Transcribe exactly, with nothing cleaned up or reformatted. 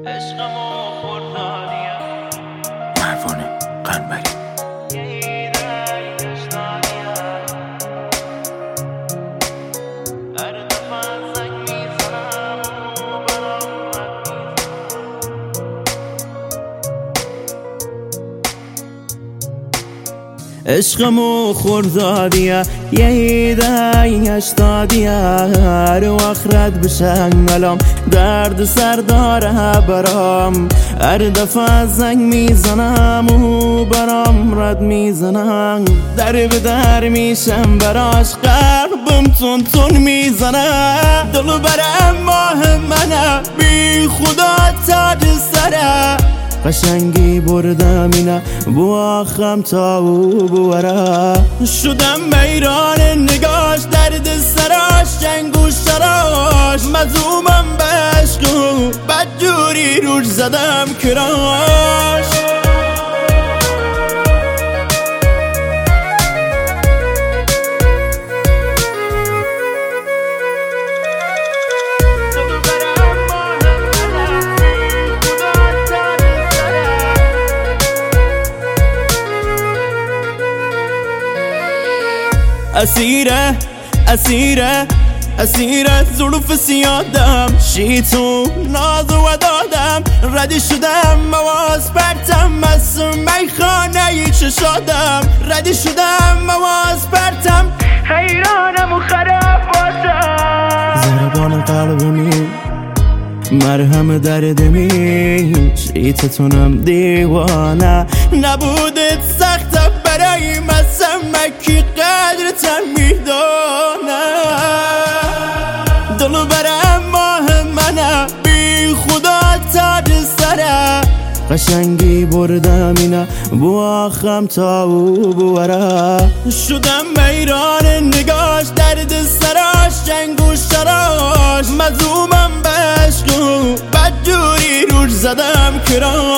عشقمو خوردادیم پروانه قنبری عشقمو خوردادیه یه ایده اشتادیه رو آخرت بشن الان درد سر داره برام هر دفعه زنگ میزنم و برام رد میزنم در به در میشم براش قلبم تون تون میزنه دلو برم ماه منه بی خدا تاج سره قشنگی بردم اینا بو آخم تا او بوره شدم میران نگاش درد سراش جنگ و شراش مظلومم به عشق و بدجوری روش زدم کراش اسیره اسیره اسیره ظروف سیادم شیطون ناز و دادم ردی شدم مواز پرتم از میخانه ی چشادم ردی شدم مواز پرتم حیرانم و خراباتم ضربان قلبمی مرهم دردمی شیطتونم دیوانه نبودت سخت برای مسمکی قدرتم میدانه دلو برم ماه منه بی خدا تاج سره قشنگی بردم اینا بو آخم تا او بوره شدم میران نگاش درد سراش جنگ و شراش مظلومم به عشق و بدجوری روش زدم کراش